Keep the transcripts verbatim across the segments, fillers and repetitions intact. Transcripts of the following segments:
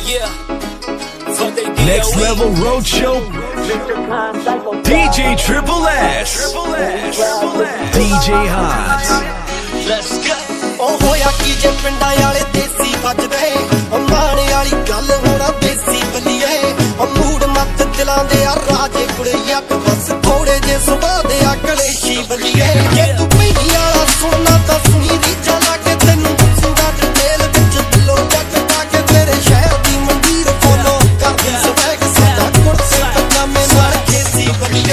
Yeah. Next Level Roadshow. D J Triple S. D J Hans. Let's go. ਉਹ ਹੋਇਆ ਕੀ ਜੇ ਪਿੰਡਾਂ ਵਾਲੇ ਦੇਸੀ ਵੱਜਦੇ ਉਹ ਮਾਣੇ ਵਾਲੀ ਗੱਲ ਹੋਣਾ ਦੇਸੀ ਬਲੀਏ ਉਹ ਮੂੜ ਮੱਤ ਦਿਲਾਂ ਦੇ ਆ ਰਾਜੇ ਕੁੜੀਆ ਬਸ ਥੋੜੇ ਜੇ ਸੁਭਾਅ ਦੇ ਆ ਕਲੇਸ਼ੀ ਬਲੀਏ ਜੇ ਤੂੰ ਪੀਣੀ ਵਾਲਾ ਸੁਣਨਾ ਤਾਂ ਸੁਣੀ ਦੀ ਚਲਾ ਕੇ ਤੈਨੂੰ ਦੱਸੂਗਾ ਡਿਟੇਲ ਵਿੱਚ ਦਿਲੋਂ ਜੱਟ ਪਾ ਕੇ ਤੇਰੇ ਸ਼ਹਿਰ ਦੀ ਮੰਡੀਰ ਫੋਲੋ ਕਰਦੀ ਸਵੈਗ ਸਾਡਾ ਕੁਰਸੀ ਪਜਾਮੇ ਨਾਲ ਖੇਸੀ ਬਲੀਏ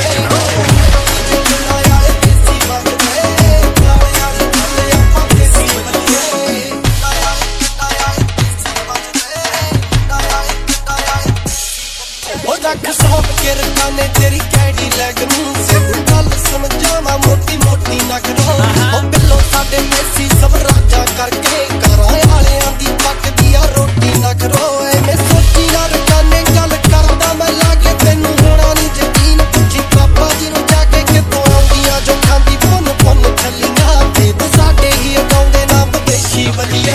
ਰੱਖ ਸੌਂਪ ਕੇ ਰਕਾਨੇ ਤੇਰੀ ਕੈਡੀ ਲੈਗ ਨੂੰ ਸਿਰ ਗੱਲ ਸਮਝਾਵਾਂ ਮੋਟੀ ਮੋਟੀ ਨਾ ਕਰੋ ਉਹ ਬਿੱਲੋ ਸਾਡੇ ਮੈਸੀ ਸਭ ਰਾਜਾਂ ਕਰਕੇ ਘਰਾਂ ਵਾਲਿਆਂ ਦੀ ਪੱਕਦੀ ਆ ਰੋਟੀ ਨਾ ਕਰੋ ਐਵੇਂ ਸੋਚੀ ਨਾ ਰਕਾਨੇ ਗੱਲ ਕਰਦਾ ਮੈਂ ਲਾਗੇ ਤੈਨੂੰ ਹੋਣਾ ਨਹੀਂ ਯਕੀਨ ਪੁੱਛੀ ਪਾਪਾ ਜੀ ਨੂੰ ਜਾ ਕੇ ਕਿੱਥੋਂ ਆਉਂਦੀਆਂ ਜੋ ਖਾਂਦੀ ਪੁੰਨ ਪੁੰਨ ਛੱਲੀਆਂ ਤੇ ਸਾਡੇ ਹੀ ਅਗਾਉਂਦੇ ਨਾ ਵਿਦੇਸ਼ੀ ਬਲੀਏ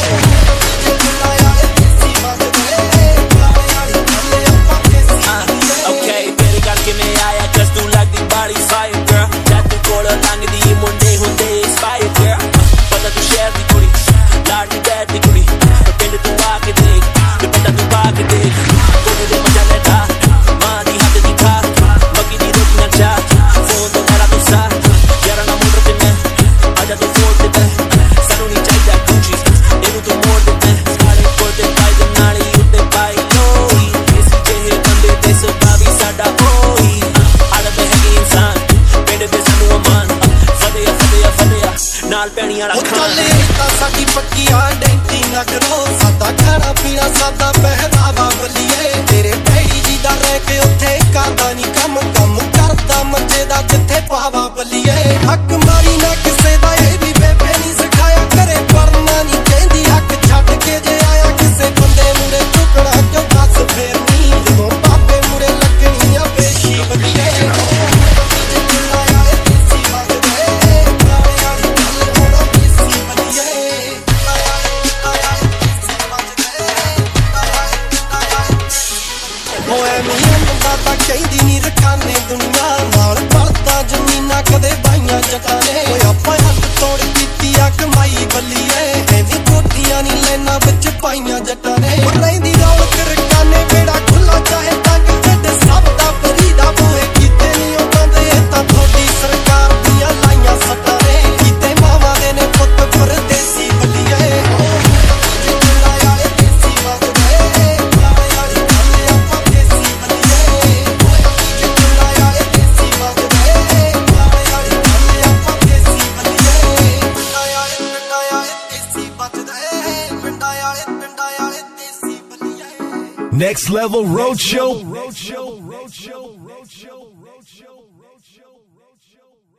ਸਾਡੀ ਪੱਕੀਆਂ ਡੈਂਟੀ ਨਾ ਕਰੋ ਸਾਡਾ ਖਾਣਾ ਪੀਣਾ ਸਾਦਾ ਪਹਿਰਾਵਾ ਬਲੀਏ ਤੇਰੇ ਭੈੜੀ ਜੀ ਦਾ ਰਹਿ ਕੇ ਉੱਥੇ ਕਰਦਾ ਨਹੀਂ ਕੰਮ ਕੰਮ ਕਰਦਾ ਮੰਜੇ ਦਾ ਜਿੱਥੇ ਪਾਵਾ ਬਲੀਏ ਹੱਕ ਮਾਰੀ ਨਾ ਕਿਸੇ ਦਾ ਇਹ ਵੀ ਬੇਬੇ ਨਹੀਂ ਸਿਖਾਇਆ ਕਰੇ ਪੜਨਾ ਨਹੀਂ ਕਹਿੰਦੀ ਹੱਕ ਛੱਡ ਕੇ ਜੇ ਆਇਆ ਕਿਸੇ ਬੰਦੇ ਮੂਰੇ ਝੁਕਣਾ ਕਿਉਂ ਦੱਸ ਫੇਰ ਨਹੀਂ ਜਦੋਂ ਬਾਬੇ ਮੂਰੇ ਲੱਗਣੀ ਆ ਬੇਸ਼ੀ ਬਲੀਏ ਕਹਿੰਦੀ ਨੀ ਰਖਾਨੇ ਦੁਨੀਆ ਨਾਲ ਪੜਦਾ ਜ਼ਮੀਨਾਂ ਕਦੇ ਬਾਈਆਂ ਜਟਾਂ ਨੇ ਓਏ ਆਪਾਂ ਹੱਥ ਤੋੜ ਕੀਤੀ ਆ ਕਮਾਈ ਬੱਲੀਏ ਐਵੇਂ ਕੋਠੀਆਂ ਨੀ ਲੈਣਾ ਵਿੱਚ ਪਾਈਆਂ ਜਟਾਂ ਨੇ ਲੈਂਦੀ ਰੌਣਕ ਰਕਾਨੇ ਬੇੜਾ ਖੁੱਲਾ ਚਾਹੇ ਤੰਗ ਢਿੱਡ ਸਭ ਦਾ ਫਰੀਦਾ ਬੂਹੇ ਕੀਤੇ ਨੀ ਉਹ ਬੰਦੇ ਤਾਂ ਥੋੜੀ ਸਰਕਾਰ ਦੀਆਂ ਲਾਈਆਂ ਸੱਟਾਂ ਨੇ ਕੀਤੇ ਮਾਵਾਂ ਦੇ ਨੇ ਪੁੱਤ ਪਰਦੇਸੀ ਬੱਲੀਏ Next Level Roadshow. Roadshow. Roadshow. Roadshow. Roadshow. Roadshow. Roadshow.